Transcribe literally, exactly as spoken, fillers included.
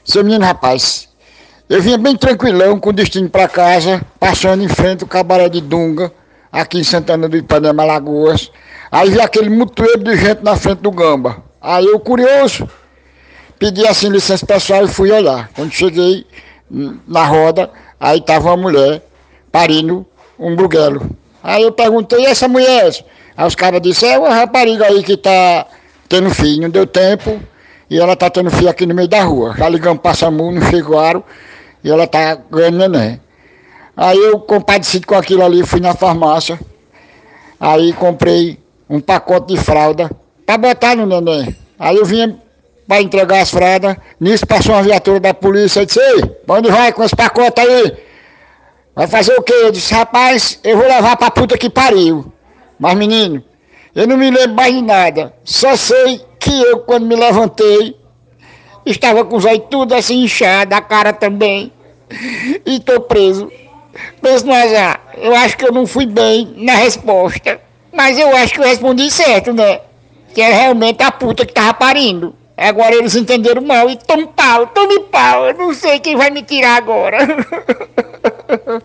Seu menino, rapaz, eu vinha bem tranquilão com destino para casa, passando em frente ao Cabaré de Dunga, aqui em Santana do Ipanema, Alagoas. Aí vi aquele mutueiro de gente na frente do Gamba. Aí eu, curioso, pedi assim licença pessoal e fui olhar. Quando cheguei na roda, aí estava uma mulher parindo um buguelo. Aí eu perguntei, e essa mulher? Aí os caras disseram, é uma rapariga aí que está tendo filho, não deu tempo, e ela está tendo filho aqui no meio da rua. Já ligamos para a SAMU, não chegaram, e ela está ganhando neném. Aí eu, compadecido com aquilo ali, fui na farmácia, aí comprei um pacote de fralda para botar no neném. Aí eu vinha para entregar as fraldas, nisso passou uma viatura da polícia e disse, ei, pra onde vai com esse pacote aí? Vai fazer o quê? Eu disse, rapaz, eu vou levar pra puta que pariu. Mas menino, eu não me lembro mais de nada, só sei que eu, quando me levantei, estava com os olhos tudo assim inchados, a cara também, e tô preso. Penso no azar, eu acho que eu não fui bem na resposta, mas eu acho que eu respondi certo, né? Que era realmente a puta que tava parindo. Agora eles entenderam mal e tome pau, tome pau, eu não sei quem vai me tirar agora.